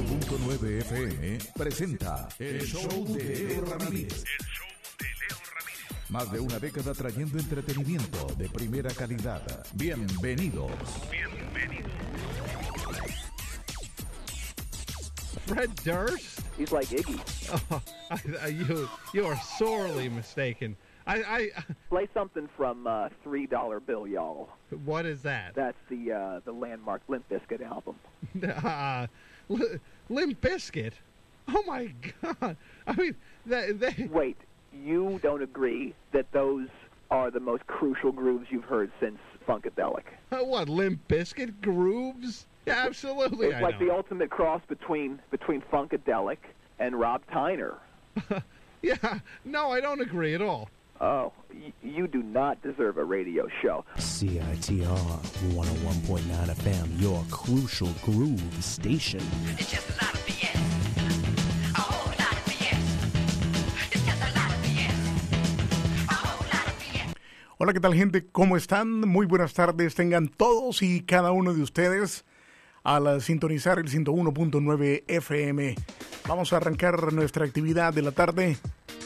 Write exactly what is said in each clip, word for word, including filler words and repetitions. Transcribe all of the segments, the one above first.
punto nueve F M presenta El Show de Leo Ramírez. El Show de Leo Ramírez. Más de una década trayendo entretenimiento de primera calidad. Bienvenidos. Bienvenidos. Fred Durst? He's like Iggy. Oh, I, I, you you are sorely mistaken. I, I Play something from uh, Three Dollar Bill, y'all. What is that? That's the uh, the landmark Limp Bizkit album. Uh, L- Limp Bizkit? Oh my God! I mean, they, they... Wait, you don't agree that those are the most crucial grooves you've heard since Funkadelic? Uh, what, Limp Bizkit grooves? Yeah, absolutely. It's I like know. the ultimate cross between between Funkadelic and Rob Tyner. Yeah, no, I don't agree at all. Oh, y- you do not deserve a radio show. C I T R one oh one point nine F M, your crucial groove station. It's just a lot of B S. A whole lot of B S. It's just a lot of B S. A whole lot of B S. Hola, ¿qué tal, gente? ¿Cómo están? Muy buenas tardes. Tengan todos y cada uno de ustedes al sintonizar el ciento uno punto nueve F M. Vamos a arrancar nuestra actividad de la tarde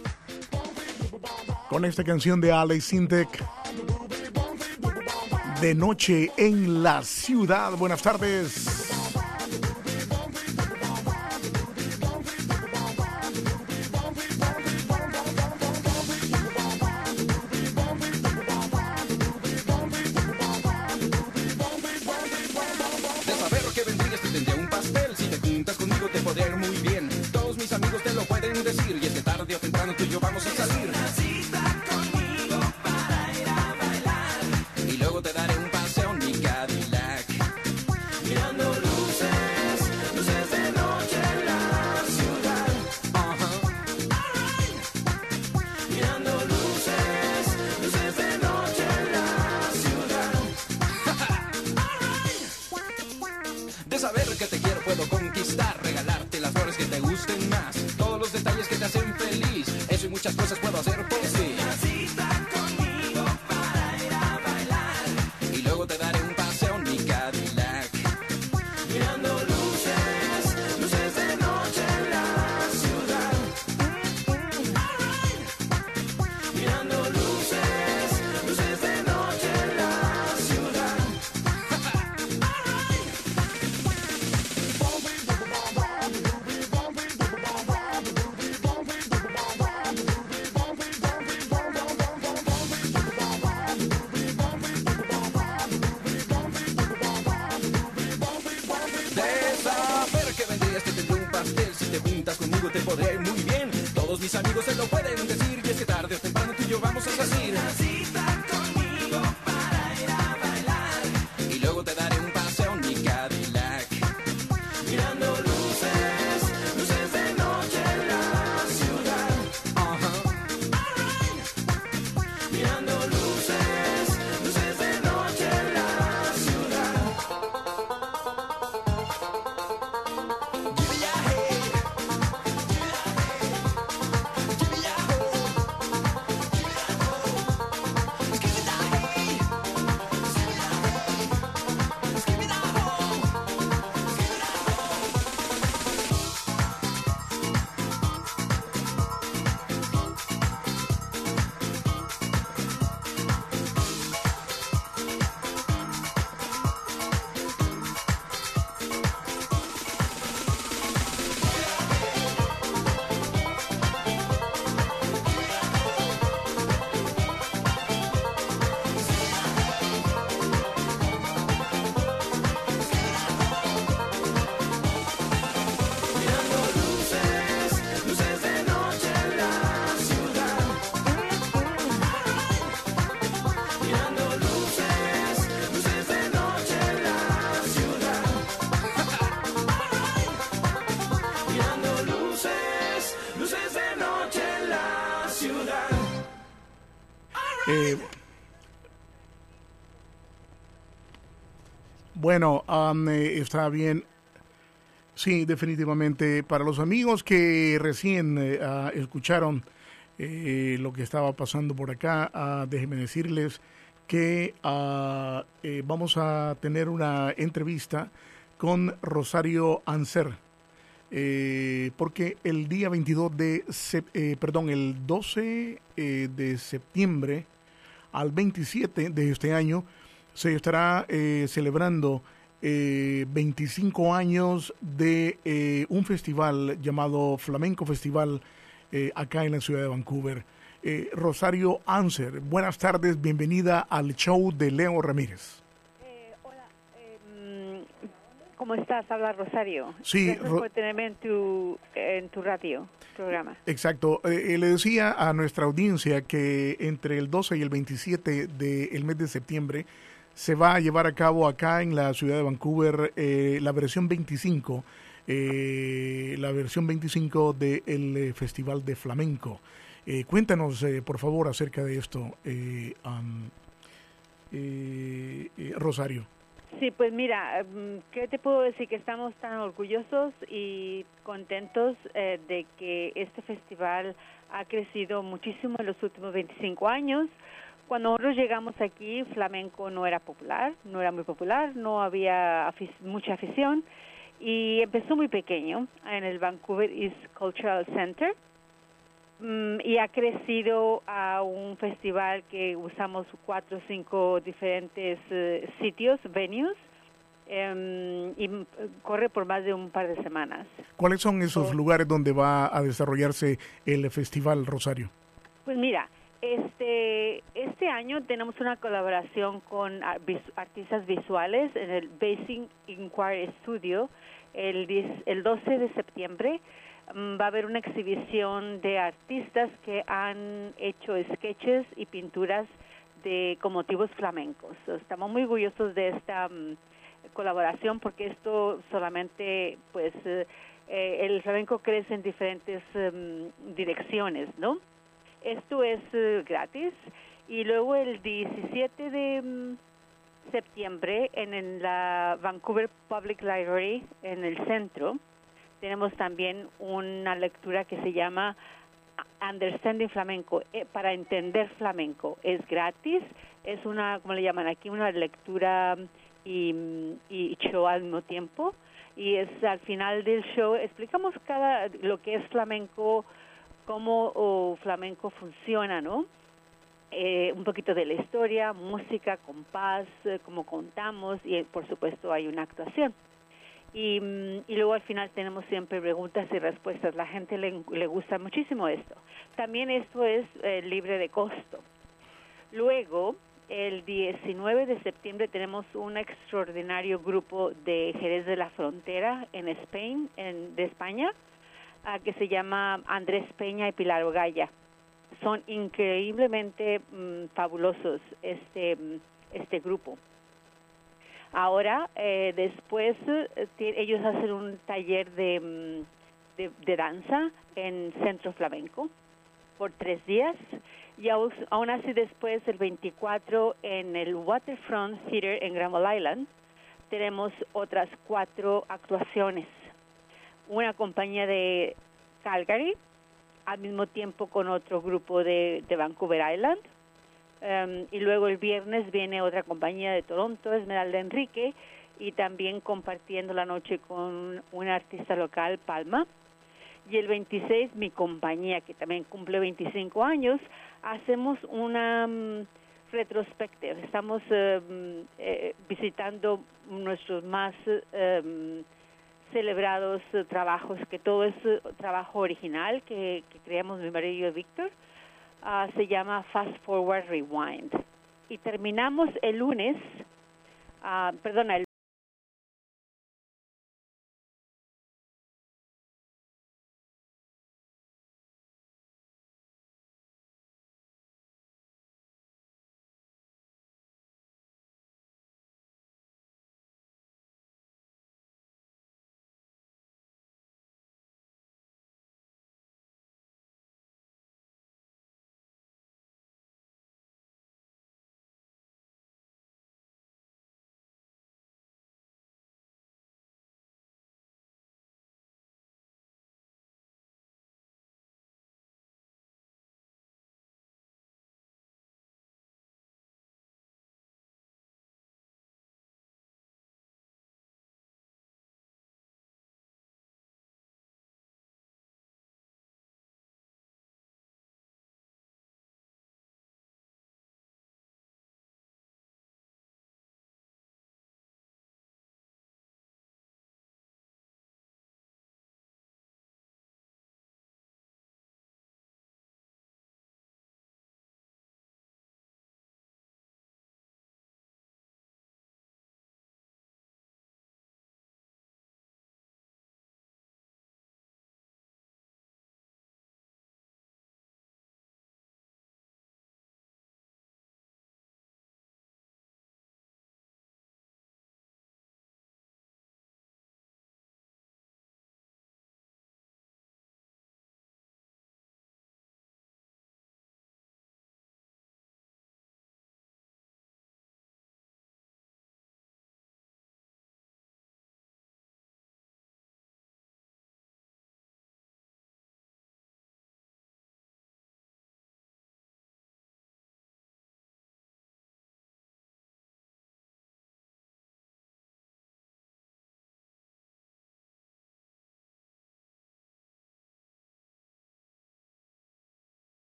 con esta canción de Alex Sintek, De Noche en la Ciudad. Buenas tardes. De saber que vendrías te tendría un pastel. Si te juntas conmigo te podría ir muy bien. Todos mis amigos te lo pueden decir. Y es que tarde o temprano tú y yo vamos a salir. Una cita conmigo para ir a bailar. Y luego te daré un paseo en mi Cadillac. Mirando luces, luces de noche en la ciudad. Ajá. Alright. Mirando luces, luces de noche en la ciudad. Alright. De saber que te quiero puedo conquistar. Regalarte las flores que te gusten más. Todos los detalles que te hacen feliz. Eso y muchas cosas puedo hacer por ti. Una cita conmigo para ir a bailar. Y luego te daré un paseo en mi Cadillac. Mirando luces, luces de noche en la ciudad. Alright. Mirando luces, luces de noche en la ciudad. De saber que vendrías te tendré un pastel. Si te juntas conmigo te podré ir muy bien. Todos mis amigos se lo pueden decir. Y es que tarde o temprano tú y yo vamos a salir. Una cita conmigo para ir a bailar. Y luego te daré un paseo en mi Cadillac. Mirando luces, luces de noche en la ciudad. Ajá. Alright. Mirando luces, luces de noche en la ciudad. Mirando luces, luces de noche en la ciudad. Mirando luces, luces de noche en la ciudad. Mirando luces, luces de noche en la ciudad. Eh, bueno, um, eh, está bien. Sí, definitivamente. Para los amigos que recién eh, ah, escucharon eh, lo que estaba pasando por acá, ah, déjenme decirles que ah, eh, vamos a tener una entrevista con Rosario Anser. eh, porque el día veintidós de, sep- eh, perdón, el doce eh, de septiembre al veintisiete de este año se estará eh, celebrando eh, veinticinco años de eh, un festival llamado Flamenco Festival eh, acá en la ciudad de Vancouver. Eh, Rosario Anser, buenas tardes, bienvenida al show de Leo Ramírez. Eh, hola, eh, mm, ¿cómo estás? Habla Rosario. Sí, Gracias Ro- por tenerme en tu, en tu radio, programa. Exacto. Eh, eh, le decía a nuestra audiencia que entre el doce y el veintisiete del mes de septiembre se va a llevar a cabo acá en la ciudad de Vancouver eh, la versión veinticinco, eh, la versión veinticinco del eh, Festival de Flamenco. Eh, cuéntanos, eh, por favor, acerca de esto, eh, um, eh, eh, Rosario. Sí, pues mira, mm, ¿qué te puedo decir? Que estamos tan orgullosos y contentos eh, de que este festival ha crecido muchísimo en los últimos veinticinco años. Cuando nosotros llegamos aquí, flamenco no era popular, no era muy popular, no había afic- mucha afición y empezó muy pequeño en el Vancouver East Cultural Center. Mm, y ha crecido a un festival que usamos cuatro o cinco diferentes eh, sitios, venues, em, y mm, corre por más de un par de semanas. ¿Cuáles son esos Oh. lugares donde va a desarrollarse el festival, Rosario? Pues mira, este este año tenemos una colaboración con ar- vis- artistas visuales en el Basing Inquiry Studio el, diez el doce de septiembre. Mm, va a haber una exhibición de artistas que han hecho sketches y pinturas de con motivos flamencos. Estamos muy orgullosos de esta mm, colaboración porque esto solamente, pues, eh, eh, el flamenco crece en diferentes em, direcciones, ¿no? Esto es eh, gratis y luego el diecisiete de mm, septiembre en, en la Vancouver Public Library en el centro tenemos también una lectura que se llama Understanding Flamenco, eh, para entender flamenco. Es gratis, es una, como le llaman aquí, una lectura y, y show al mismo tiempo. Y es al final del show, explicamos cada lo que es flamenco, cómo oh, flamenco funciona, ¿no? Eh, un poquito de la historia, música, compás, eh, cómo contamos y, por supuesto, hay una actuación. Y, y luego al final tenemos siempre preguntas y respuestas. La gente le, le gusta muchísimo esto. También esto es eh, libre de costo. Luego, el diecinueve de septiembre tenemos un extraordinario grupo de Jerez de la Frontera en Spain, en, de España, uh, que se llama Andrés Peña y Pilar Ogaya. Son increíblemente mm, fabulosos este, este grupo. Ahora, eh, después, eh, ellos hacen un taller de, de, de danza en Centro Flamenco por tres días. Y aún, aún así después, el veinticuatro, en el Waterfront Theater en Granville Island, tenemos otras cuatro actuaciones. Una compañía de Calgary, al mismo tiempo con otro grupo de, de Vancouver Island. Um, y luego el viernes viene otra compañía de Toronto, Esmeralda Enrique, y también compartiendo la noche con una artista local, Palma. Y el veintiséis, mi compañía, que también cumple veinticinco años, hacemos una um, retrospectiva. Estamos um, eh, visitando nuestros más um, celebrados uh, trabajos, que todo es uh, trabajo original que, que creamos mi marido y yo, Víctor. Uh, se llama Fast Forward Rewind. Y terminamos el lunes, uh, perdona, el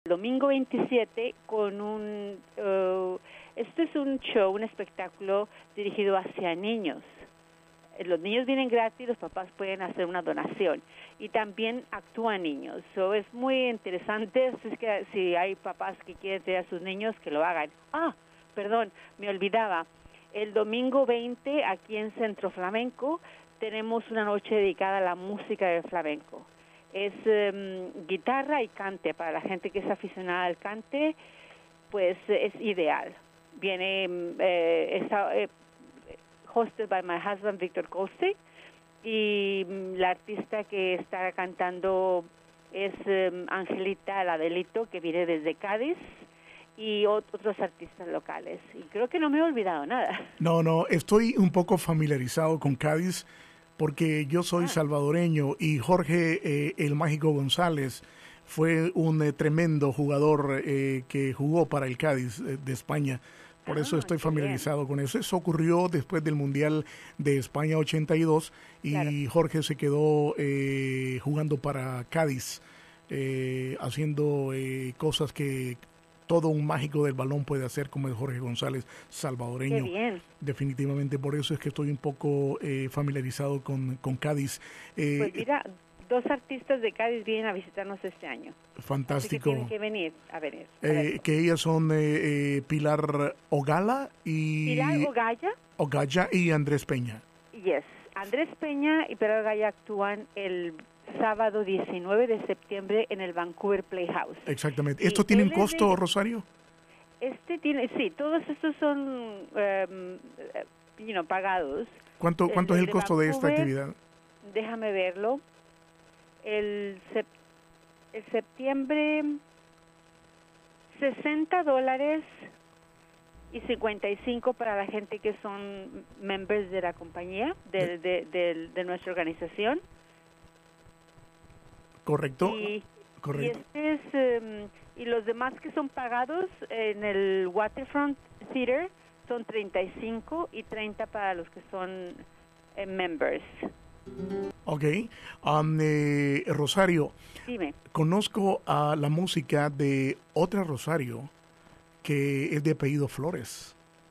domingo veintisiete con un... Uh, esto es un show, un espectáculo dirigido hacia niños. Los niños vienen gratis, los papás pueden hacer una donación. Y también actúan niños. So, es muy interesante. Así es que si hay papás que quieren tener a sus niños, que lo hagan. Ah, perdón, me olvidaba. El domingo veinte, aquí en Centro Flamenco, tenemos una noche dedicada a la música del flamenco. Es um, guitarra y cante. Para la gente que es aficionada al cante, pues es ideal. Viene... Eh, esta, eh, hosted by my husband, Víctor Coste, y la artista que está cantando es um, Angelita Ladelito, que viene desde Cádiz, y otros artistas locales. Y creo que no me he olvidado nada. No, no, estoy un poco familiarizado con Cádiz porque yo soy ah. salvadoreño y Jorge eh, el Mágico González fue un eh, tremendo jugador eh, que jugó para el Cádiz eh, de España. Por eso estoy familiarizado bien. con eso. Eso ocurrió después del Mundial de España ochenta y dos y claro. Jorge se quedó eh, jugando para Cádiz, eh, haciendo eh, cosas que todo un mágico del balón puede hacer, como es Jorge González, salvadoreño. Qué bien. Definitivamente, por eso es que estoy un poco eh, familiarizado con, con Cádiz. Eh, pues mira, dos artistas de Cádiz vienen a visitarnos este año. Fantástico. Así que tienen que venir a venir. A eh, que ellas son eh, eh, Pilar Ogala y... Pilar Ogaya. Ogaya y Andrés Peña. Yes. Andrés Peña y Pilar Ogaya actúan el sábado diecinueve de septiembre en el Vancouver Playhouse. Exactamente. ¿Esto y tiene un costo, de... Rosario? Este tiene, sí, todos estos son um, you know, pagados. ¿Cuánto, cuánto el, es el costo Vancouver, de esta actividad? Déjame verlo. El, sep, el septiembre, sesenta dólares y cincuenta y cinco para la gente que son members de la compañía, de, de, de, de nuestra organización. Correcto. Y, Correcto. Y, este es, um, y los demás que son pagados en el Waterfront Theater son treinta y cinco y treinta para los que son eh, members. Ok. Um, eh, Rosario, dime. Conozco a la música de otra Rosario que es de apellido Flores.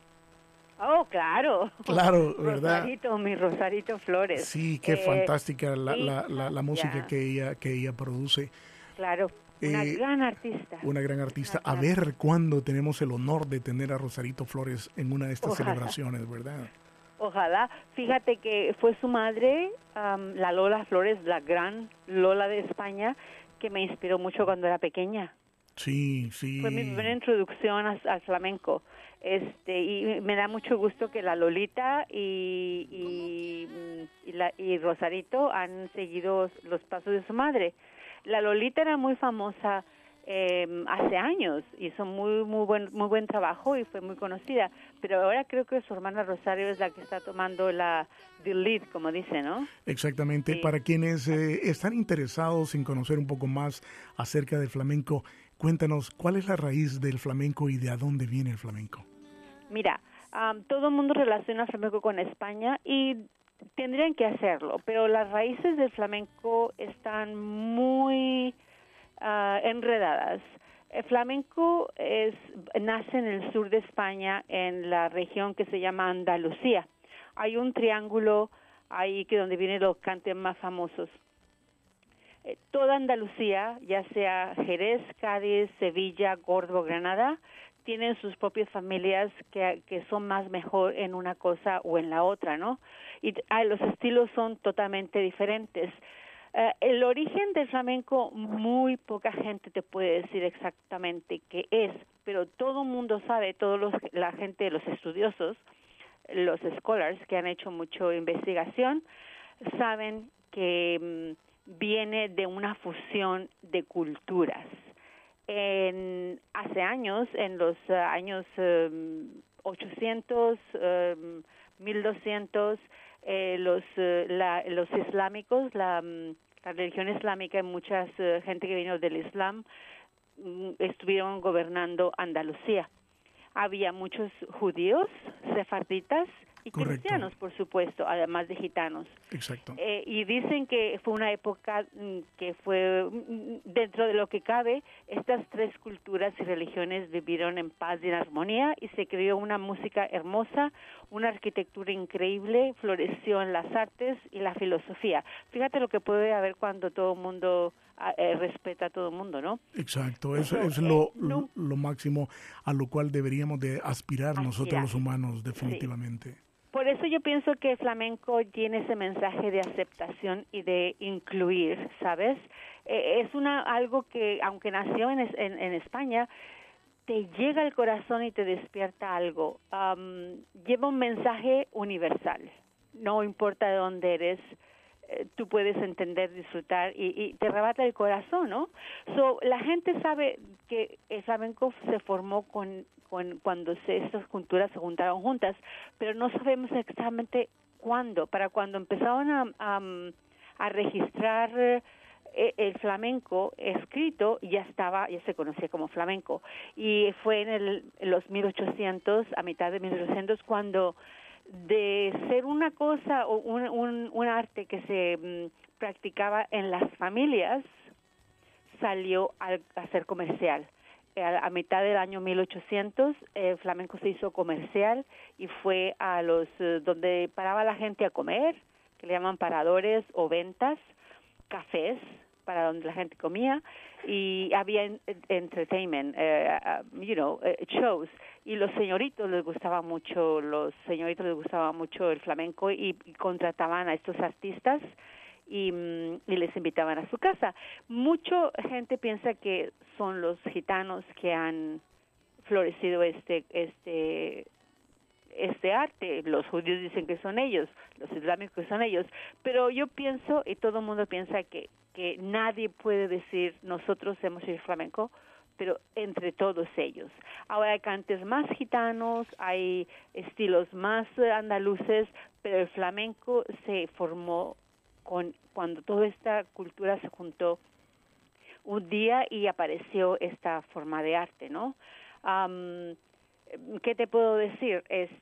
Oh, claro. Claro, ¿verdad? Rosarito, mi Rosarito Flores. Sí, qué eh, fantástica la, sí, la, la, la música yeah. que ella que ella produce. Claro, una eh, gran artista. Una gran artista. Una a gran... ver cuándo tenemos el honor de tener a Rosarito Flores en una de estas Ojalá. celebraciones, ¿verdad? Ojalá. Fíjate que fue su madre, um, la Lola Flores, la gran Lola de España, que me inspiró mucho cuando era pequeña. Sí, sí. Fue mi primera introducción al, al flamenco. Este, y me da mucho gusto que la Lolita y, y, y, la, y Rosarito han seguido los pasos de su madre. La Lolita era muy famosa eh, hace años, hizo muy muy buen muy buen trabajo y fue muy conocida, pero ahora creo que su hermana Rosario es la que está tomando la the lead, como dice, ¿no? Exactamente. Sí. Para quienes eh, están interesados en conocer un poco más acerca del flamenco, cuéntanos, ¿cuál es la raíz del flamenco y de a dónde viene el flamenco? Mira, um, todo el mundo relaciona el flamenco con España y tendrían que hacerlo, pero las raíces del flamenco están muy uh, enredadas. El flamenco es, nace en el sur de España, en la región que se llama Andalucía. Hay un triángulo ahí que donde vienen los cantes más famosos. Eh, toda Andalucía, ya sea Jerez, Cádiz, Sevilla, Córdoba, Granada, tienen sus propias familias que, que son más mejor en una cosa o en la otra, ¿no? Y ah, los estilos son totalmente diferentes. Uh, el origen del flamenco, muy poca gente te puede decir exactamente qué es, pero todo el mundo sabe, todos los, la gente, los estudiosos, los scholars que han hecho mucha investigación, saben que um, viene de una fusión de culturas. En, hace años, en los uh, años um, ochocientos, um, mil doscientos, eh, los, uh, la, los islámicos, la, um, la religión islámica y mucha uh, gente que vino del Islam um, estuvieron gobernando Andalucía. Había muchos judíos, sefarditas, y Correcto. cristianos, por supuesto, además de gitanos. Exacto. Eh, y dicen que fue una época mm, que fue, mm, dentro de lo que cabe, estas tres culturas y religiones vivieron en paz y en armonía y se creó una música hermosa, una arquitectura increíble, floreció en las artes y la filosofía. Fíjate lo que puede haber cuando todo el mundo eh, respeta a todo el mundo, ¿no? Exacto, eso Eso, es lo, eh, no- lo máximo a lo cual deberíamos de aspirar, nosotros Aspirar. los humanos, definitivamente. Por eso yo pienso que el flamenco tiene ese mensaje de aceptación y de incluir, ¿sabes? Eh, es una algo que, aunque nació en, es- en, en España, te llega al corazón y te despierta algo. Am, lleva un mensaje universal. No importa de dónde eres, eh, tú puedes entender, disfrutar y, y te arrebata el corazón, ¿no? So, la gente sabe que el flamenco se formó con, con cuando se, estas culturas se juntaron juntas, pero no sabemos exactamente cuándo. Para cuando empezaron a, a, a registrar eh, el flamenco escrito, ya estaba, ya se conocía como flamenco. Y fue en, el, en los mil ochocientos, a mitad de mil ochocientos, cuando de ser una cosa o un, un, un arte que se mm, practicaba en las familias, salió al- a ser comercial. Eh, A, a mitad del año mil ochocientos, el flamenco se hizo comercial y fue a los eh, donde paraba la gente a comer, que le llaman paradores o ventas, cafés para donde la gente comía, y había en- en- entertainment, eh, uh, you know, eh, shows, y los señoritos les gustaba mucho, los señoritos les gustaba mucho el flamenco y, y contrataban a estos artistas y, mm, y les invitaban a su casa. Mucha gente piensa que son los gitanos que han florecido este este este arte. Los judíos dicen que son ellos, los islámicos son ellos, pero yo pienso, y todo el mundo piensa que, que nadie puede decir nosotros hemos hecho flamenco, pero entre todos ellos. Ahora hay cantes más gitanos, hay estilos más eh, andaluces, pero el flamenco se formó con cuando toda esta cultura se juntó un día y apareció esta forma de arte, ¿no? Am, ¿Qué te puedo decir?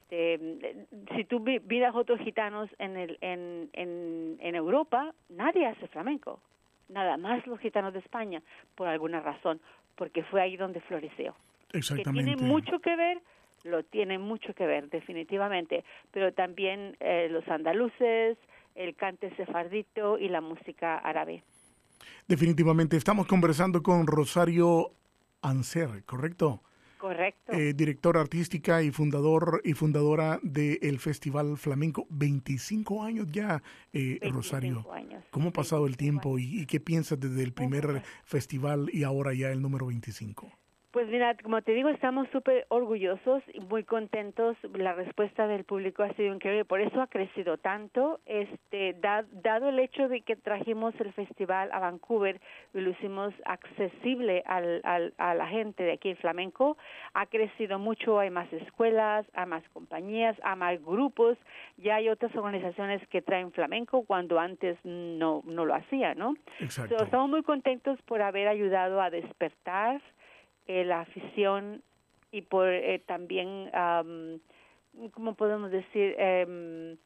Este, si tú vi- miras otros gitanos en, el, en, en, en Europa, nadie hace flamenco. Nada más los gitanos de España, por alguna razón, porque fue ahí donde floreció. Que Exactamente. tiene mucho que ver, lo tiene mucho que ver, definitivamente, pero también eh, los andaluces, el cante sefardito y la música árabe. Definitivamente. Estamos conversando con Rosario Anser, ¿correcto? Correcto. Eh, directora artística y fundador y fundadora del Festival Flamenco. veinticinco años ya, eh, veinticinco Rosario. años, ¿Cómo ha pasado el veinticinco tiempo y, y qué piensas desde el primer Uf. festival y ahora ya el número veinticinco? Pues mira, como te digo, estamos súper orgullosos y muy contentos. La respuesta del público ha sido increíble, por eso ha crecido tanto. Este, da- dado el hecho de que trajimos el festival a Vancouver y lo hicimos accesible al, al, a la gente de aquí, el flamenco, ha crecido mucho. Hay más escuelas, hay más compañías, hay más grupos. Ya hay otras organizaciones que traen flamenco cuando antes no, no lo hacían, ¿no? Exacto. So, estamos muy contentos por haber ayudado a despertar eh, la afición y por eh, también, um, ¿cómo podemos decir? Um,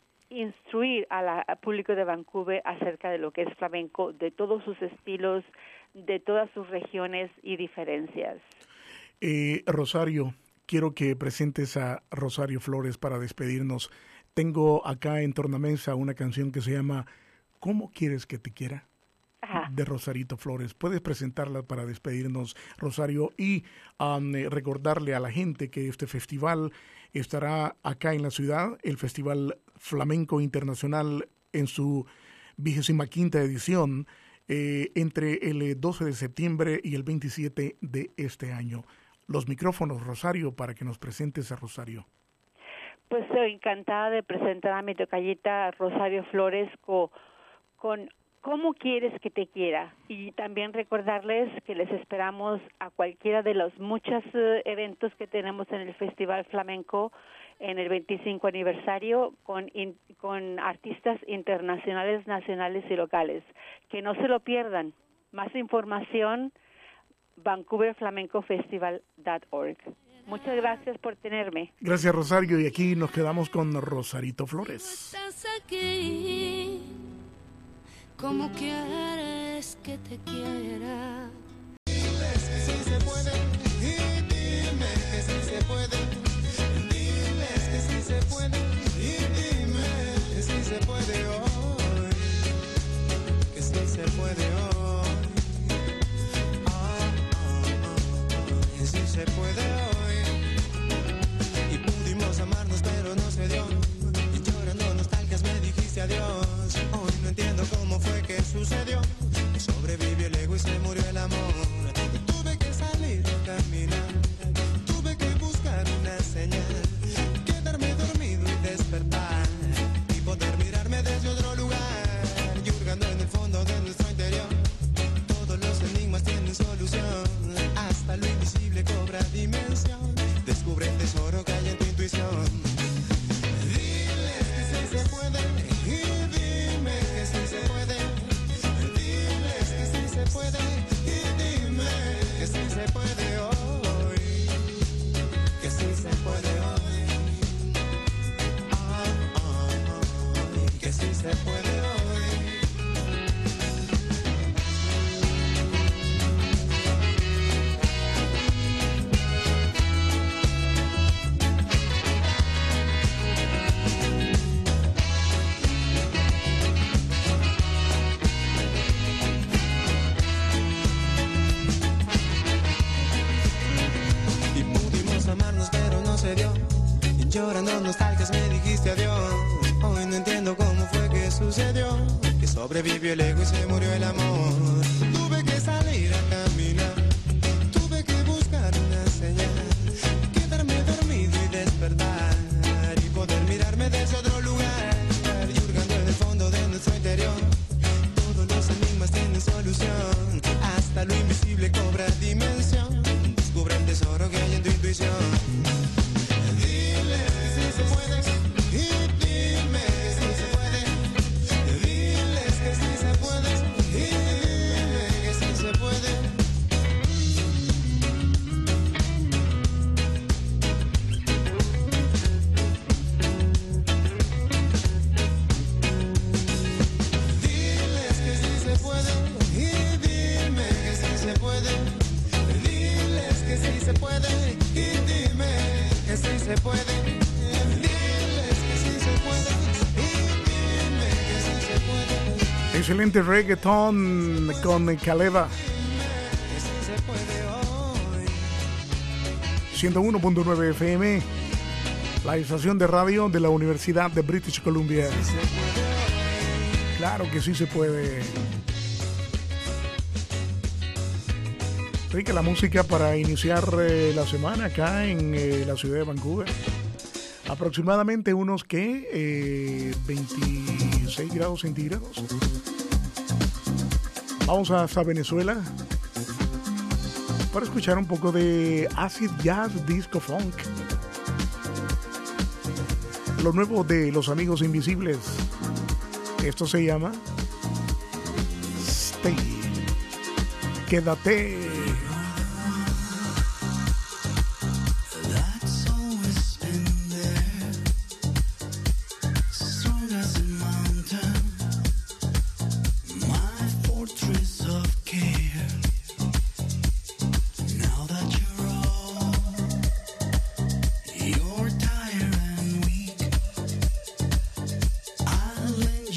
instruir a la- al público de Vancouver acerca de lo que es flamenco, de todos sus estilos, de todas sus regiones y diferencias. Eh, Rosario, quiero que presentes a Rosario Flores para despedirnos. Tengo acá en Tornamesa una canción que se llama ¿Cómo quieres que te quiera? Ajá. De Rosarito Flores. ¿Puedes presentarla para despedirnos, Rosario? Y um, eh, recordarle a la gente que este festival estará acá en la ciudad, el Festival Flamenco Internacional en su vigésima quinta edición, eh, entre el doce de septiembre y el veintisiete de este año. Los micrófonos, Rosario, para que nos presentes a Rosario. Pues soy encantada de presentar a mi tocallita Rosario Flores co- con ¿Cómo quieres que te quiera? Y también recordarles que les esperamos a cualquiera de los muchos eh, eventos que tenemos en el Festival Flamenco en el veinticinco aniversario con, in- con artistas internacionales, nacionales y locales. Que no se lo pierdan. Más información, vancouver flamenco festival punto org. Muchas gracias por tenerme. Gracias, Rosario. Y aquí nos quedamos con Rosarito Flores. Estás aquí, ¿cómo quieres que te quiera? Diles que sí se puede y dime que sí se puede. Diles que sí se puede y dime que sí se puede hoy. Que sí se puede hoy. Ah, ah, ah, que sí se puede hoy. Y pudimos amarnos pero no se dio. Y llorando nostalgias me dijiste adiós. Hoy no entiendo cómo fue que sucedió. Sobrevivió el ego y se murió el amor. Tuve que salir a caminar, tuve que buscar una señal, quedarme dormido y despertar, y poder mirarme desde otro lugar, y hurgando en el fondo de nuestro interior. Todos los enigmas tienen solución, hasta lo invisible cobra dimensión. Descubre el tesoro que hay en tu intuición. Diles que sí se puede y dime que sí se puede. Diles que sí se puede y dime que sí se puede hoy. Que sí se puede hoy. Ah, ah, ah, que sí se puede hoy. Y pudimos amarnos pero no se dio. Y llorando nostalgias me dijiste adiós. Hoy no entiendo cómo fue que sucedió. Que sobrevivió el ego y se murió el amor. Tuve que salir a caminar, tuve que buscar una señal, quedarme dormido y despertar, y poder mirarme desde otro lugar, y hurgando en el fondo de nuestro interior. Todos los enigmas tienen solución, hasta lo invisible cobra dimensión. Descubre el tesoro que hay en tu intuición. Dile que sí se puede y dime que sí se puede. Diles que sí se puede y dime que sí se puede. Diles que sí se puede y dime que sí se puede. Diles que sí se puede y dime que sí se puede. Diles que sí se puede y dime que sí se puede. Excelente reggaeton con Caleva. Que sí se puede hoy. ciento uno punto nueve F M, la estación de radio de la Universidad de British Columbia. Claro que sí se puede. Rica la música para iniciar eh, la semana acá en eh, la ciudad de Vancouver. Aproximadamente unos que eh, veintiséis grados centígrados. Vamos hasta Venezuela para escuchar un poco de acid jazz, disco funk. Lo nuevo de Los Amigos Invisibles. Esto se llama Stay. Quédate.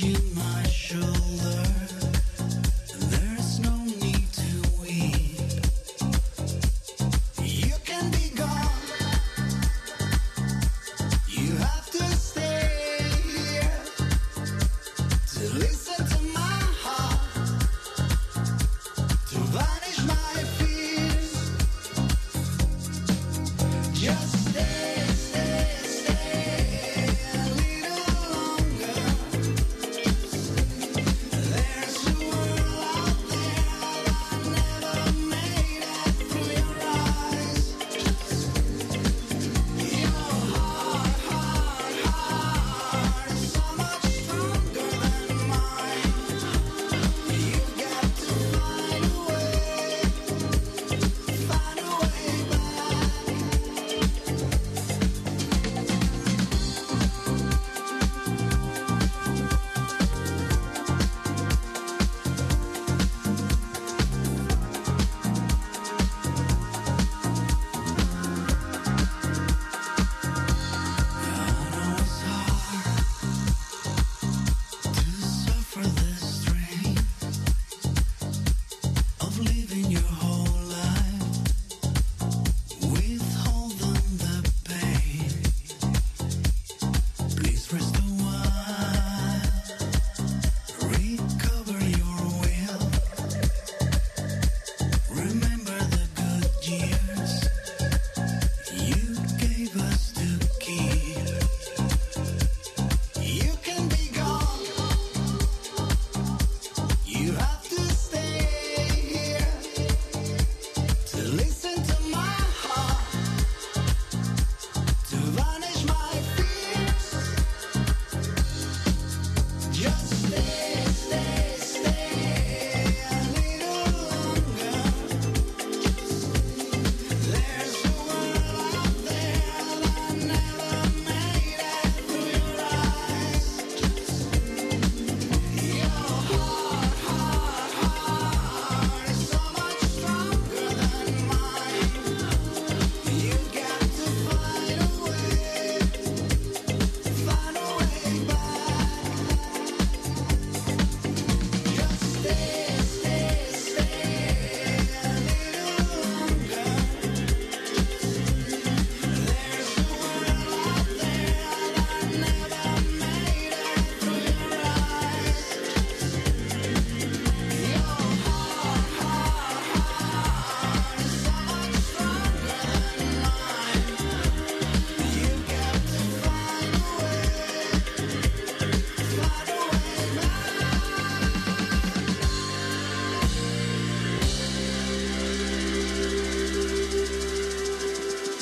Shoulder, there's no need to weep.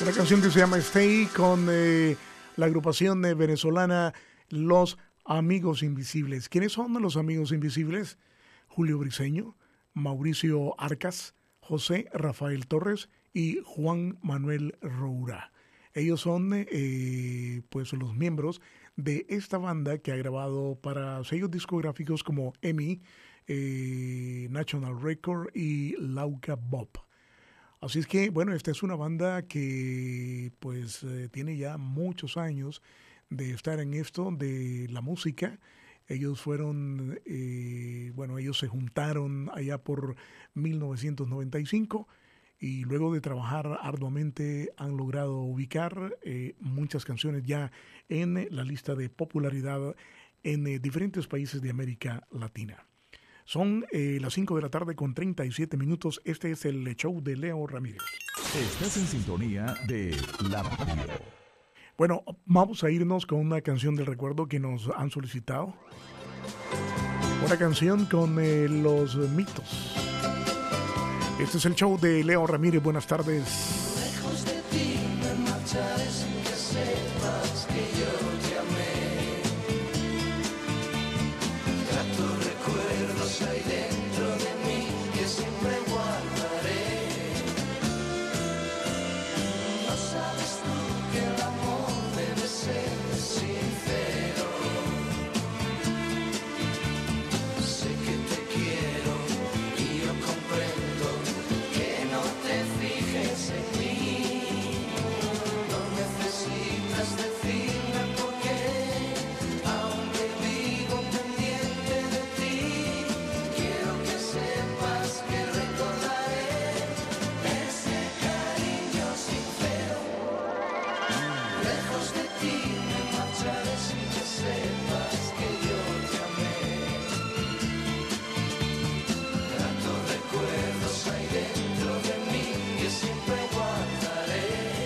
Una canción que se llama Stay con eh, la agrupación eh, venezolana Los Amigos Invisibles. ¿Quiénes son los Amigos Invisibles? Julio Briceño, Mauricio Arcas, José Rafael Torres y Juan Manuel Roura. Ellos son eh, pues los miembros de esta banda que ha grabado para sellos discográficos como E M I, eh, National Record y Lauca Bob. Así es que, bueno, esta es una banda que pues eh, tiene ya muchos años de estar en esto de la música. Ellos fueron, eh, bueno, ellos se juntaron allá por mil novecientos noventa y cinco y luego de trabajar arduamente han logrado ubicar eh, muchas canciones ya en la lista de popularidad en eh, diferentes países de América Latina. Son eh, las cinco de la tarde con treinta y siete minutos. Este es el show de Leo Ramírez. Estás en sintonía de La Radio. Bueno, vamos a irnos con una canción del recuerdo que nos han solicitado. Una canción con eh, los mitos. Este es el show de Leo Ramírez. Buenas tardes. Lejos de ti me marcharé sin que sepas que yo te amé. Gratos recuerdos hay dentro de mí que siempre guardaré. No sabes tú que el amor debe ser sincero. Sé que te quiero y yo comprendo que no te fijes en mí. No necesitas decirme por qué, aunque vivo pendiente de ti. Quiero que sepas que recordaré ese cariño sincero. Lejos de ti me marcharé sin que sepas que yo te amé. Gratos recuerdos hay dentro de mí que siempre guardaré.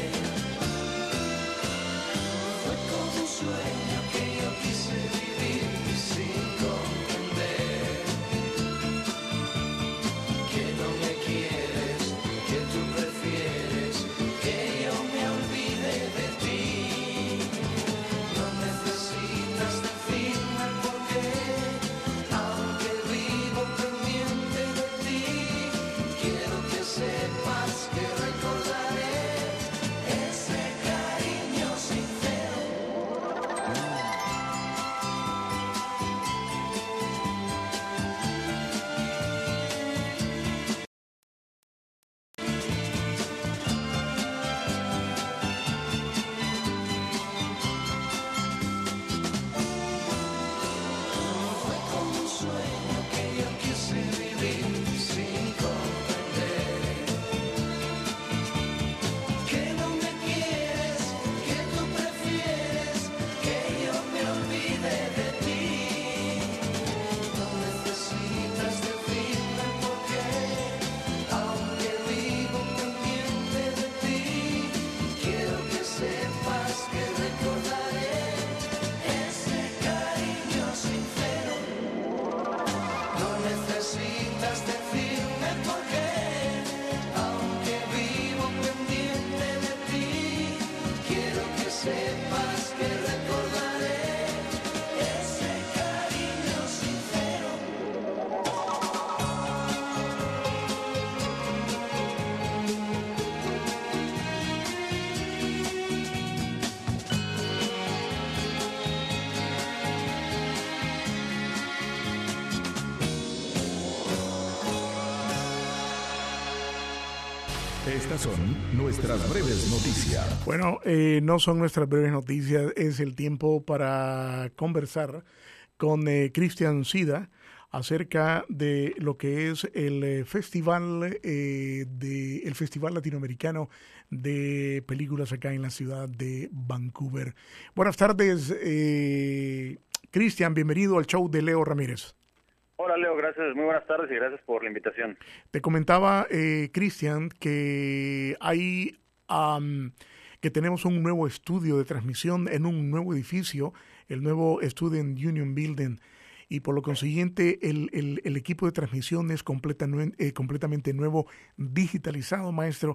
Fue como un sueño que yo quise vivir sin comprender que no me quieres, que tú prefieres que yo me olvide de ti. No necesitas decirme por qué, aunque vivo pendiente de ti. Quiero que sepas que recordaré ese cariño sincero. Fue como un sueño que yo quise vivir sin comprender que no me quieres, que tú prefieres que yo me olvide de ti. No necesitas decirme por qué, aunque vivo pendiente de ti. Quiero que sepas que recordaré ese cariño sincero. No necesitas decirme por qué, aunque vivo pendiente de ti. Quiero que sepas que recordaré ese cariño sincero. Estas son nuestras breves noticias. Bueno, eh, no son nuestras breves noticias, es el tiempo para conversar con eh, Cristian Sida acerca de lo que es el eh, festival eh, de el Festival Latinoamericano de Películas acá en la ciudad de Vancouver. Buenas tardes, eh, Cristian, bienvenido al show de Leo Ramírez. Hola Leo, gracias, muy buenas tardes y gracias por la invitación. Te comentaba, eh, Cristian, que hay um, que tenemos un nuevo estudio de transmisión en un nuevo edificio, el nuevo Student Union Building, y por lo consiguiente el, el, el equipo de transmisión es completa, eh, completamente nuevo, digitalizado, maestro.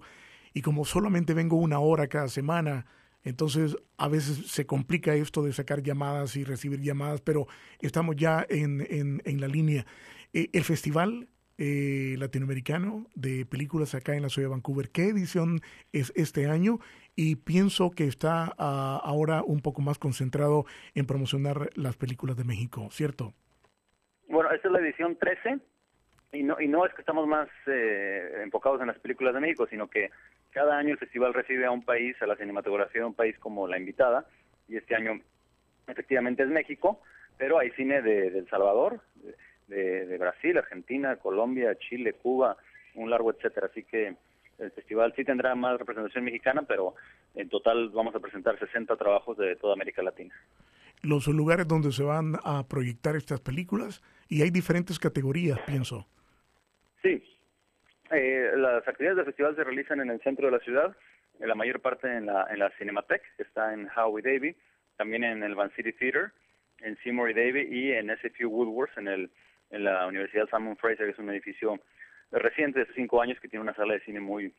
y como solamente vengo una hora cada semana, entonces a veces se complica esto de sacar llamadas y recibir llamadas, pero estamos ya en, en, en la línea. Eh, el Festival eh, Latinoamericano de Películas acá en la ciudad de Vancouver, ¿qué edición es este año? Y pienso que está uh, ahora un poco más concentrado en promocionar las películas de México, ¿cierto? Bueno, esta es la edición trece, y no, y no es que estamos más eh, enfocados en las películas de México, sino que cada año el festival recibe a un país, a la cinematografía de un país como la invitada, y este año efectivamente es México, pero hay cine de, de El Salvador, de, de Brasil, Argentina, Colombia, Chile, Cuba, un largo etcétera, así que el festival sí tendrá más representación mexicana, pero en total vamos a presentar sesenta trabajos de toda América Latina. Los lugares donde se van a proyectar estas películas, y hay diferentes categorías, pienso. Sí, eh, las actividades del festival se realizan en el centro de la ciudad, en la mayor parte en la, en la Cinematheque, que está en Howe y Davie, también en el Van City Theater, en Seymour y Davie, y en S F U Woodworth, en, el, en la Universidad Simon Fraser, que es un edificio reciente de hace cinco años que tiene una sala de cine muy,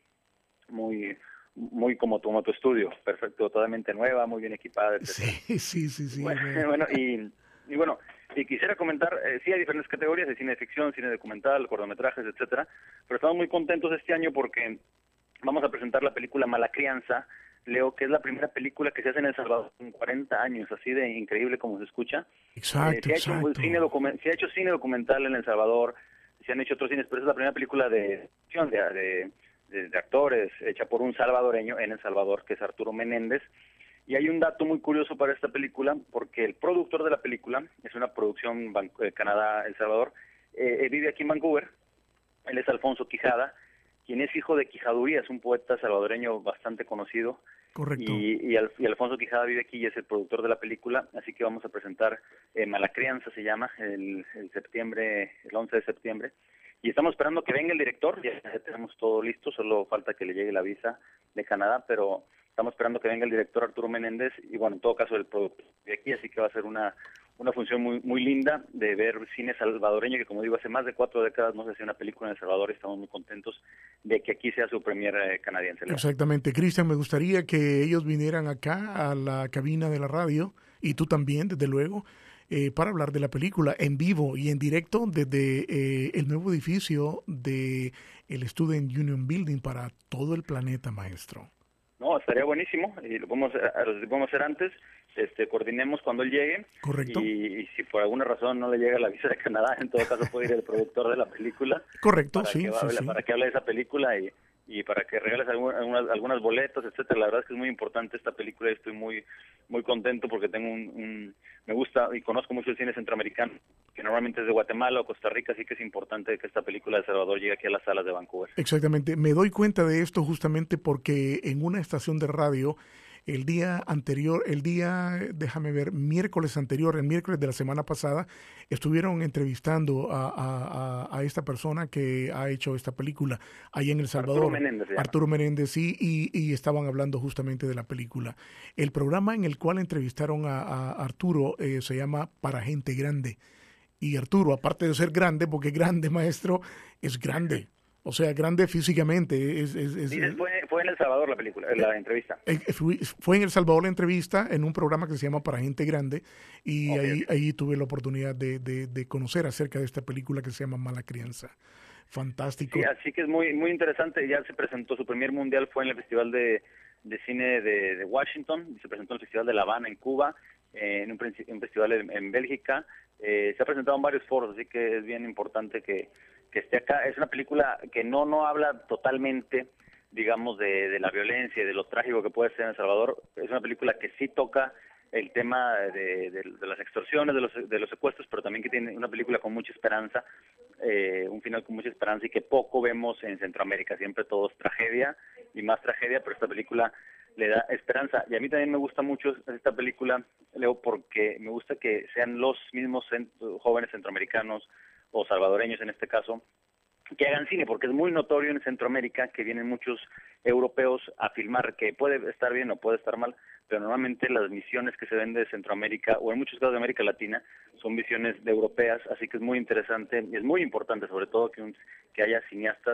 muy, muy como tu, como tu estudio, perfecto, totalmente nueva, muy bien equipada, etcétera. Sí, sí, sí, sí. Bueno, bueno y, y bueno, y quisiera comentar, eh, sí hay diferentes categorías de cine de ficción, cine documental, cortometrajes, etcétera, pero estamos muy contentos este año porque vamos a presentar la película Mala Crianza, Leo, que es la primera película que se hace en El Salvador en cuarenta años, así de increíble como se escucha. Exacto, eh, se, ha hecho cine document- se ha hecho cine documental en El Salvador, se han hecho otros cines, pero es la primera película de ficción de, de, de, de actores hecha por un salvadoreño en El Salvador, que es Arturo Menéndez. Y hay un dato muy curioso para esta película, porque el productor de la película, es una producción Ban- eh, Canadá-El Salvador, eh, vive aquí en Vancouver. Él es Alfonso Quijada, quien es hijo de Quijaduría, es un poeta salvadoreño bastante conocido. Correcto. Y, y, Al, y Alfonso Quijada vive aquí y es el productor de la película, así que vamos a presentar eh, Mala Crianza, se llama, el, el septiembre, el once de septiembre. Y estamos esperando que venga el director, ya tenemos todo listo, solo falta que le llegue la visa de Canadá, pero estamos esperando que venga el director Arturo Menéndez y, bueno, en todo caso el productor de aquí, así que va a ser una una función muy muy linda de ver cine salvadoreño, que como digo, hace más de cuatro décadas no se hacía una película en El Salvador y estamos muy contentos de que aquí sea su premier eh, canadiense. Exactamente. Cristian, me gustaría que ellos vinieran acá a la cabina de la radio, y tú también, desde luego, eh, para hablar de la película en vivo y en directo desde eh, el nuevo edificio de el Student Union Building para todo el planeta, maestro. No, estaría buenísimo y lo podemos, lo podemos hacer antes. Este, coordinemos cuando él llegue. Correcto. Y, y si por alguna razón no le llega la visa de Canadá, en todo caso puede ir el productor de la película. Correcto, para sí, que, sí, sí. Para que hable de esa película y, y para que regales algunas, algunas, algunas boletas, etcétera. La verdad es que es muy importante esta película y estoy muy muy contento porque tengo un, un me gusta y conozco mucho el cine centroamericano, que normalmente es de Guatemala o Costa Rica, así que es importante que esta película de Salvador llegue aquí a las salas de Vancouver. Exactamente. Me doy cuenta de esto justamente porque en una estación de radio el día anterior, el día, déjame ver, miércoles anterior, el miércoles de la semana pasada, estuvieron entrevistando a, a, a esta persona que ha hecho esta película ahí en El Salvador. Arturo Menéndez. Arturo Menéndez, sí, y, y estaban hablando justamente de la película. El programa en el cual entrevistaron a, a Arturo eh, se llama Para Gente Grande. Y Arturo, aparte de ser grande, porque grande, maestro, es grande. O sea, grande físicamente. Es, es, es, Dices, fue, fue en El Salvador la película, la entrevista. Eh, fue, fue en El Salvador la entrevista en un programa que se llama Para Gente Grande y okay, ahí, okay. ahí tuve la oportunidad de, de, de conocer acerca de esta película que se llama Mala Crianza. Fantástico. Sí, así que es muy muy interesante. Ya se presentó, su primer mundial fue en el Festival de, de Cine de, de Washington, se presentó en el Festival de La Habana en Cuba, eh, en un, un festival en, en Bélgica. Eh, se ha presentado en varios foros, así que es bien importante que que esté acá. Es una película que no no habla totalmente, digamos, de, de la violencia y de lo trágico que puede ser en El Salvador. Es una película que sí toca el tema de, de, de las extorsiones, de los, de los secuestros, pero también que tiene una película con mucha esperanza, eh, un final con mucha esperanza y que poco vemos en Centroamérica. Siempre todo es tragedia y más tragedia, pero esta película le da esperanza. Y a mí también me gusta mucho esta película, Leo, porque me gusta que sean los mismos cent- jóvenes centroamericanos o salvadoreños en este caso, que hagan cine, porque es muy notorio en Centroamérica que vienen muchos europeos a filmar, que puede estar bien o puede estar mal, pero normalmente las misiones que se ven de Centroamérica, o en muchos casos de América Latina, son visiones de europeas, así que es muy interesante y es muy importante, sobre todo, que, un, que haya cineastas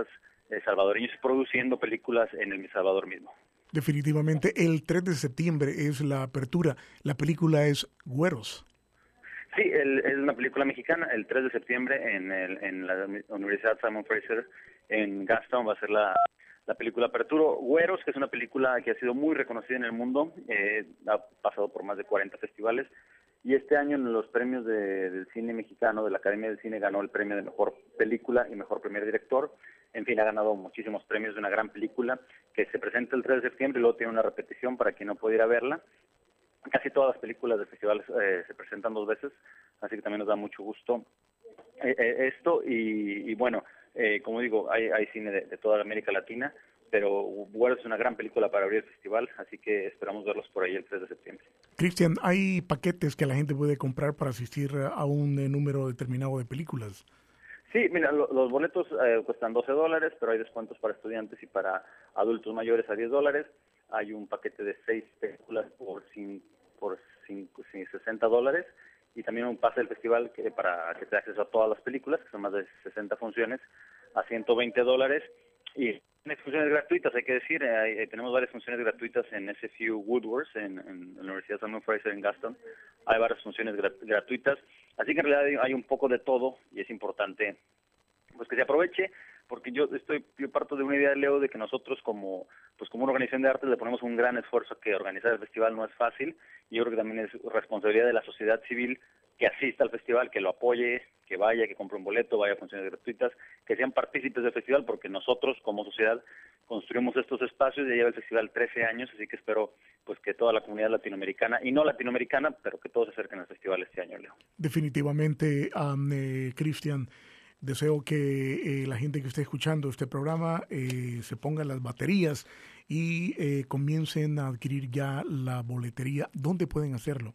eh, salvadoreños y produciendo películas en El Salvador mismo. Definitivamente, el tres de septiembre es la apertura. La película es Güeros. Sí, el, es una película mexicana. El tres de septiembre en, el, en la Universidad Simon Fraser en Gastown va a ser la, la película Apertura. Güeros, que es una película que ha sido muy reconocida en el mundo, eh, ha pasado por más de cuarenta festivales, y este año en los premios de, del cine mexicano, de la Academia del Cine, ganó el premio de Mejor Película y Mejor Primer Director. En fin, ha ganado muchísimos premios de una gran película que se presenta el tres de septiembre y luego tiene una repetición para quien no pudiera verla. Casi todas las películas del festival eh, se presentan dos veces, así que también nos da mucho gusto eh, eh, esto. Y, y bueno, eh, como digo, hay, hay cine de, de toda América Latina, pero Güeros es una gran película para abrir el festival, así que esperamos verlos por ahí el tres de septiembre. Cristian, ¿hay paquetes que la gente puede comprar para asistir a un eh, número determinado de películas? Sí, mira, lo, los boletos eh, cuestan doce dólares, pero hay descuentos para estudiantes y para adultos mayores a diez dólares. Hay un paquete de seis películas por, cinco, por cinco, sesenta dólares, y también un pase del festival que para que te dé acceso a todas las películas, que son más de sesenta funciones, a ciento veinte dólares. Y tiene funciones gratuitas, hay que decir, eh, hay, tenemos varias funciones gratuitas en S F U Woodward, en, en la Universidad Simon Fraser en Gaston. Hay varias funciones gra- gratuitas, así que en realidad hay, hay un poco de todo, y es importante pues que se aproveche, porque yo estoy yo parto de una idea, Leo, de que nosotros como pues como una organización de arte le ponemos un gran esfuerzo, a que organizar el festival no es fácil, y yo creo que también es responsabilidad de la sociedad civil que asista al festival, que lo apoye, que vaya, que compre un boleto, vaya a funciones gratuitas, que sean partícipes del festival, porque nosotros como sociedad construimos estos espacios. Ya lleva el festival trece años, así que espero pues que toda la comunidad latinoamericana, y no latinoamericana, pero que todos se acerquen al festival este año, Leo. Definitivamente, um, eh, Cristian, deseo que eh, la gente que esté escuchando este programa eh, se ponga las baterías y eh, comiencen a adquirir ya la boletería. ¿Dónde pueden hacerlo?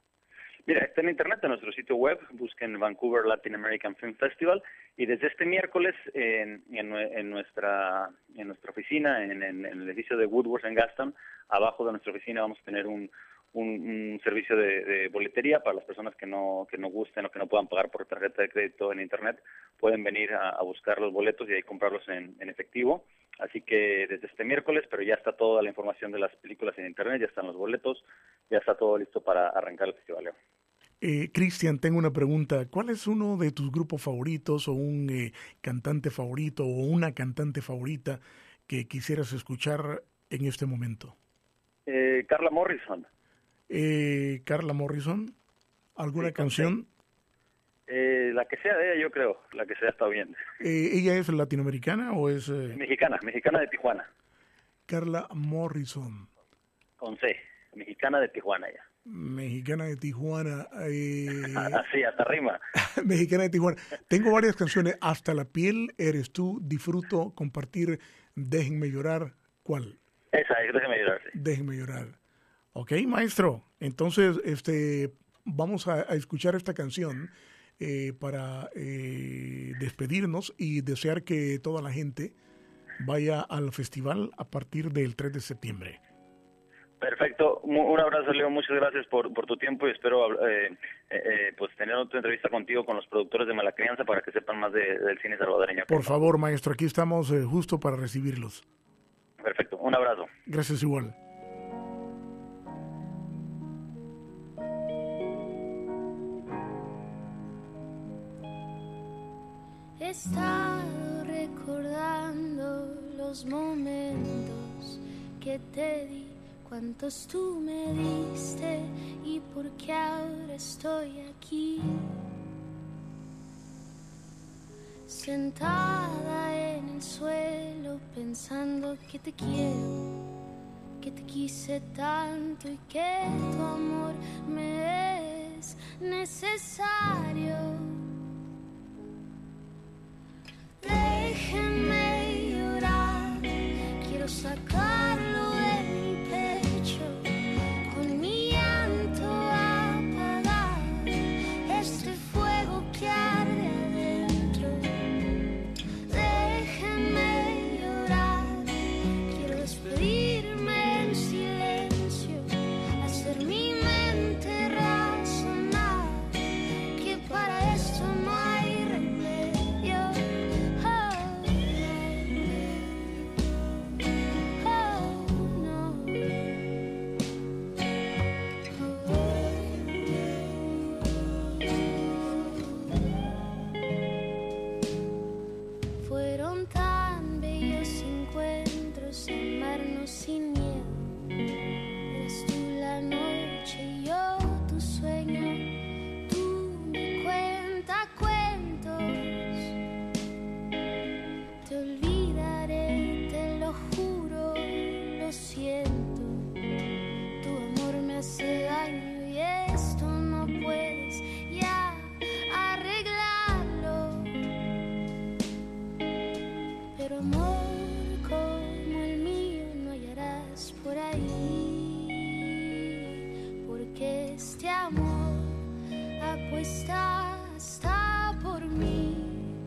Mira, está en internet, en nuestro sitio web, busquen Vancouver Latin American Film Festival, y desde este miércoles en, en, en nuestra en nuestra oficina, en, en, en el edificio de Woodward en Gaston, abajo de nuestra oficina vamos a tener un, un, un servicio de, de boletería para las personas que no que no gusten o que no puedan pagar por tarjeta de crédito en internet. Pueden venir a, a buscar los boletos y ahí comprarlos en, en efectivo. Así que desde este miércoles, pero ya está toda la información de las películas en internet, ya están los boletos, ya está todo listo para arrancar el festival, Leo. Eh, Cristian, tengo una pregunta. ¿Cuál es uno de tus grupos favoritos o un eh, cantante favorito o una cantante favorita que quisieras escuchar en este momento? Eh, Carla Morrison. Eh, Carla Morrison, ¿alguna Sí, canción? Eh, la que sea de ella, yo creo, la que sea está bien. Eh, ¿Ella es latinoamericana o es...? Eh... Mexicana, mexicana de Tijuana. Carla Morrison. Con C, mexicana de Tijuana ya. Mexicana de Tijuana. Eh... Así, hasta rima. Mexicana de Tijuana. Tengo varias canciones. Hasta la piel, Eres tú, Disfruto, Compartir, Déjenme llorar. ¿Cuál? Esa, es Déjenme llorar, sí. Déjenme llorar. Ok, maestro. Entonces, este, vamos a, a escuchar esta canción eh, para eh, despedirnos y desear que toda la gente vaya al festival a partir del tres de septiembre. Perfecto, un abrazo, Leo, muchas gracias por, por tu tiempo, y espero eh, eh, pues tener otra entrevista contigo con los productores de Mala Crianza para que sepan más de, del cine salvadoreño. Por favor, maestro, aquí estamos eh, justo para recibirlos. Perfecto, un abrazo. Gracias igual. He estado recordando los momentos que te di, cuántos tú me diste y por qué ahora estoy aquí, sentada en el suelo pensando que te quiero, que te quise tanto y que tu amor me es necesario. Déjenme llorar, quiero sacarlo de mi pecho, con mi llanto apagar este fuego que arde adentro. Déjenme llorar, quiero despedirme en silencio, hacer mi mente razonar, que para eso está, está por mí.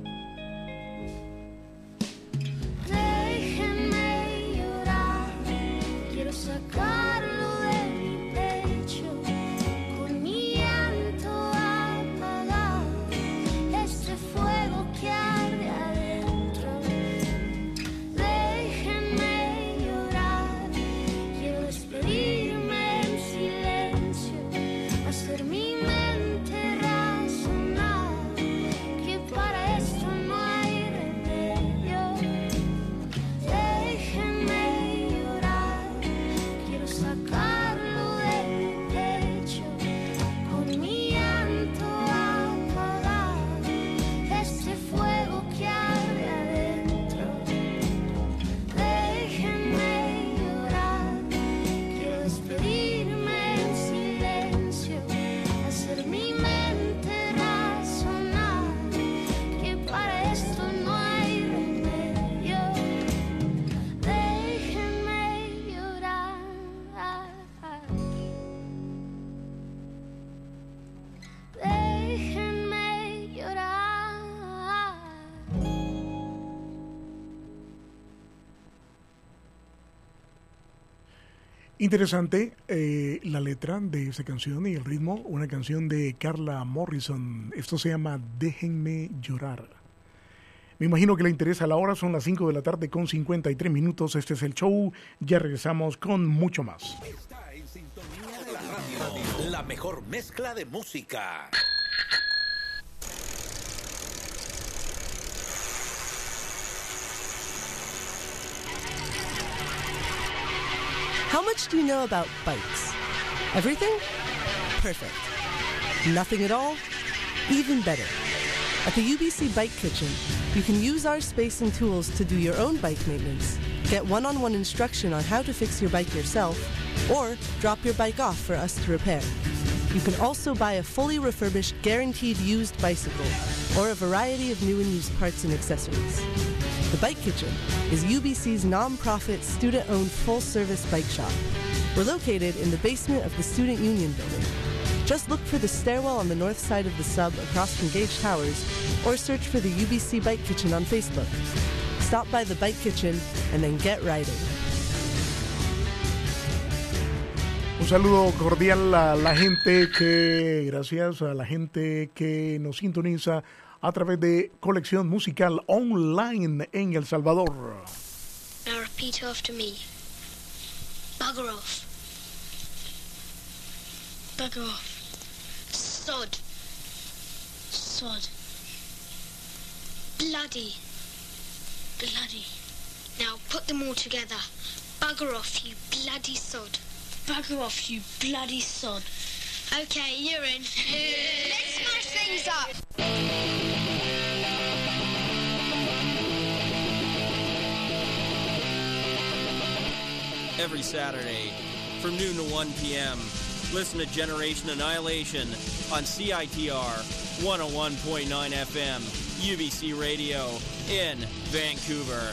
Déjenme llorar, quiero sacarlo de mi pecho, con mi llanto apagar este fuego que arde adentro. Déjenme llorar, quiero despedirme en silencio, hacer mi mente razonar, que para esto no hay remedio. Déjenme llorar, quiero sacarlo de mi pecho, con mi llanto apagar este fuego que arde adentro. Déjenme llorar, quiero despedirme en silencio, hacer mi mente razonar, que para esto no hay remedio. Déjenme llorar. Déjenme llorar. Interesante eh, la letra de esa canción y el ritmo, una canción de Carla Morrison. Esto se llama Déjenme llorar. Me imagino que le interesa la hora, son las cinco de la tarde con cincuenta y tres minutos. Este es el show, ya regresamos con mucho más. Está en sintonía de la radio. La mejor mezcla de música. How much do you know about bikes? Everything? Perfect. Nothing at all? Even better. At the U B C Bike Kitchen, you can use our space and tools to do your own bike maintenance, get one-on-one instruction on how to fix your bike yourself, or drop your bike off for us to repair. You can also buy a fully refurbished, guaranteed used bicycle, or a variety of new and used parts and accessories. The Bike Kitchen is U B C's non-profit, student-owned, full-service bike shop. We're located in the basement of the Student Union Building. Just look for the stairwell on the north side of the sub across from Gage Towers, or search for the U B C Bike Kitchen on Facebook. Stop by the Bike Kitchen and then get riding. Un saludo cordial a la gente que, gracias a la gente que nos sintoniza a través de Colección Musical Online en El Salvador. Now repeat after me. Bugger off. Bugger off. Sod. Sod. Bloody. Bloody. Now put them all together. Bugger off, you bloody sod. Bugger off, you bloody sod. Okay, you're in. Let's smash things up. Every Saturday from noon to one p.m. Listen to Generation Annihilation on C I T R one oh one point nine F M, U B C Radio in Vancouver.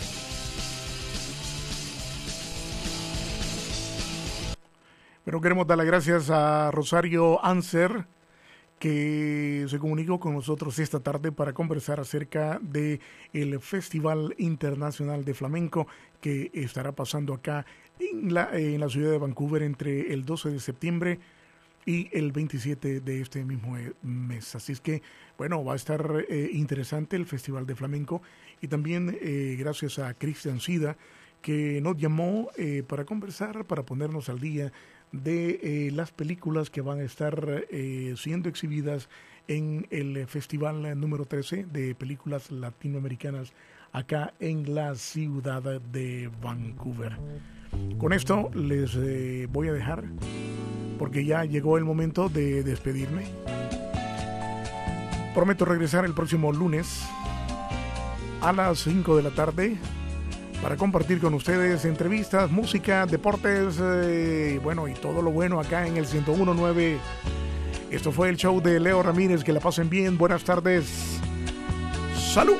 Pero queremos dar las gracias a Rosario Anser, que se comunicó con nosotros esta tarde para conversar acerca de el Festival Internacional de Flamenco que estará pasando acá en la, en la ciudad de Vancouver entre el doce de septiembre y el veintisiete de este mismo mes. Así es que, bueno, va a estar eh, interesante el Festival de Flamenco, y también eh, gracias a Cristian Sida, que nos llamó eh, para conversar, para ponernos al día de eh, las películas que van a estar eh, siendo exhibidas en el Festival número trece de Películas Latinoamericanas acá en la ciudad de Vancouver. Con esto les eh, voy a dejar, porque ya llegó el momento de despedirme. Prometo regresar el próximo lunes a las cinco de la tarde para compartir con ustedes entrevistas, música, deportes, eh, bueno, y todo lo bueno acá en el ciento uno punto nueve. Esto fue el show de Leo Ramírez. Que la pasen bien. Buenas tardes. ¡Salud!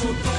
fútbol.